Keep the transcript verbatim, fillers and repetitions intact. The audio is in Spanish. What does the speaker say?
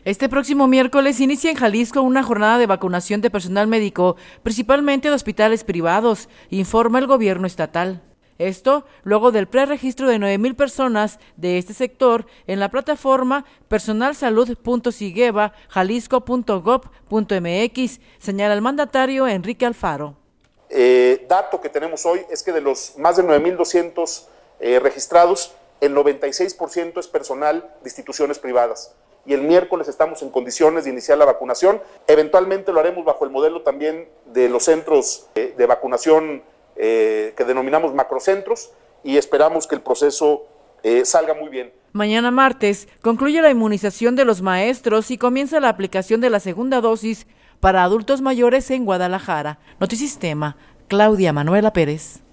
Este próximo miércoles inicia en Jalisco una jornada de vacunación de personal médico, principalmente de hospitales privados, informa el gobierno estatal. Esto luego del preregistro de nueve mil personas de este sector en la plataforma personalsalud punto sigeva jalisco punto gob punto mx, señala el mandatario Enrique Alfaro. Eh, dato que tenemos hoy es que de los más de nueve mil doscientos eh, registrados, el noventa y seis por ciento es personal de instituciones privadas. Y el miércoles estamos en condiciones de iniciar la vacunación. Eventualmente lo haremos bajo el modelo también de los centros eh, de vacunación eh, que denominamos macrocentros, y esperamos que el proceso eh, salga muy bien. Mañana martes concluye la inmunización de los maestros y comienza la aplicación de la segunda dosis para adultos mayores en Guadalajara. Notisistema, Claudia Manuela Pérez.